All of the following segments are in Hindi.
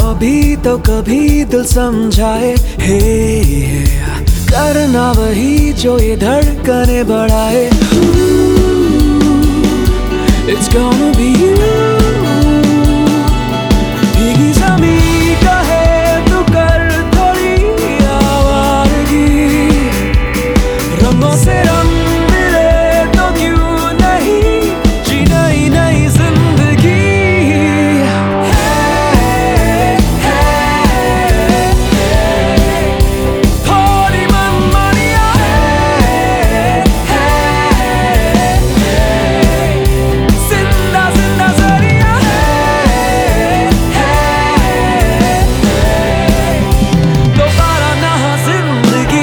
भी तो कभी दिल समझाए, हे करना वही जो ये धड़कने बढ़ाए। It's gonna be you। भीगी ज़मीं कहे तू कर थोड़ी आवारगी, रंगों से रंग मिले तो क्यों नहीं, जी नई नई जिंदगी। थोड़ी मनमानियाँ, जिंदा जिंदा ज़रिया, दोबारा ना जिंदगी।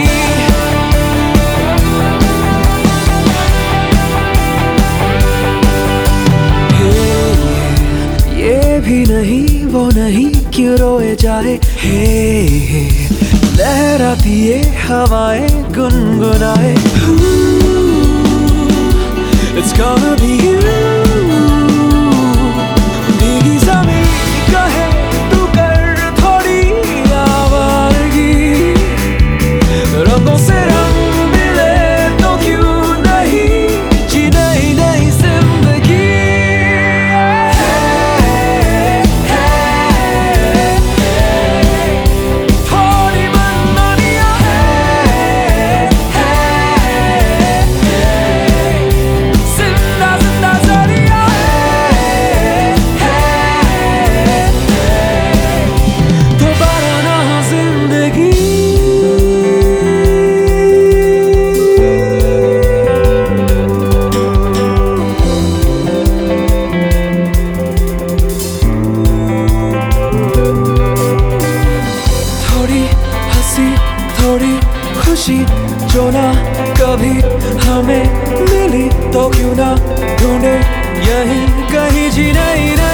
ये भी नहीं वो नहीं क्यों रोए जाए, हे लहराती ये हवाएं गुनगुनाए। It's gonna be you। भीगी ज़मीं कहे तू कर थोड़ी आवारगी, रंगों से रंग मिले तो क्यों नहीं, जी नई नई जिंदगी। थोड़ी मनमानियाँ, जिंदा जिंदा ज़रिया, दोबारा ना जिंदगी। थोड़ी हंसी थोड़ी खुशी जो ना कभी हमें मिली, तो क्यों ना ढूंढे यहीं कहीं, जी नहीं नहीं।